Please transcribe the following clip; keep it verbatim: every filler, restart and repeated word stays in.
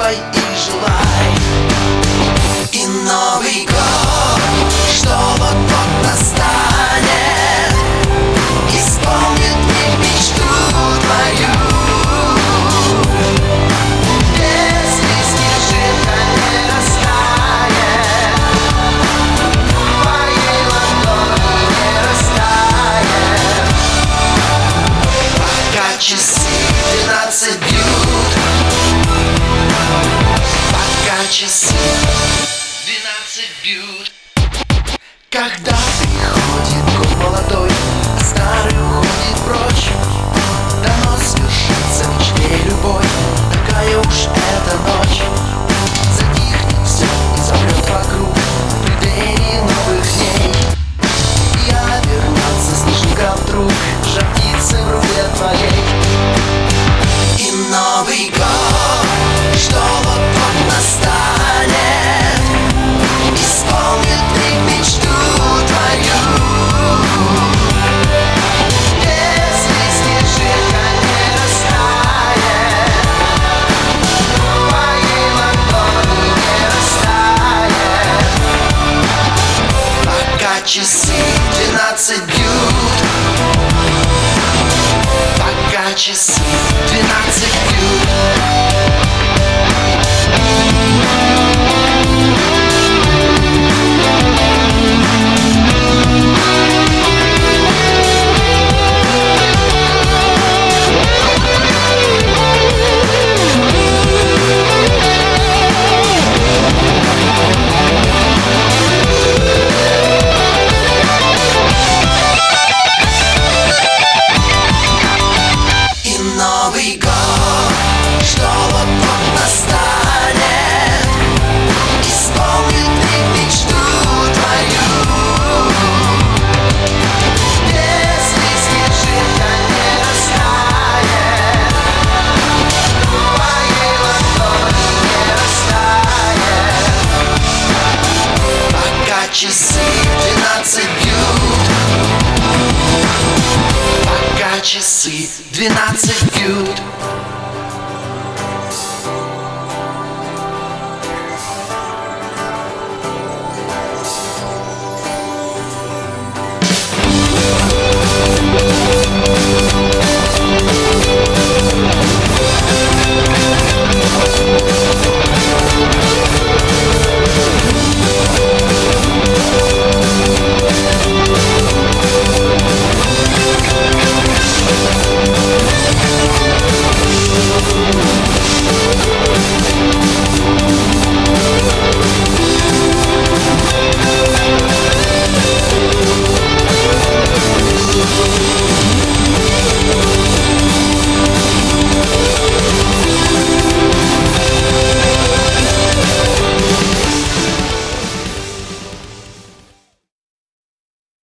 делай и желай. И Новый год, что вот-вот настанет, исполнит мне мечту твою. Если снежинка не растает, в твоей ладони не растает, пока часы двенадцать бьют, пока часы двенадцать бьют. Когда приходит год молодой, а старый уходит прочь, давно свершится мечте любой, такая уж эта ночь. Затихнет все и замрет вокруг в преддверии новых дней. Я вернется снежинка вдруг, жар птицы в руке твоей. И Новый год, что вот-вот настанет, исполнит мне мечту твою. Если снежинка не растает, в твоей ладони не растает, пока часы двенадцать бьют, пока часы двенадцать бьют. Новый год, что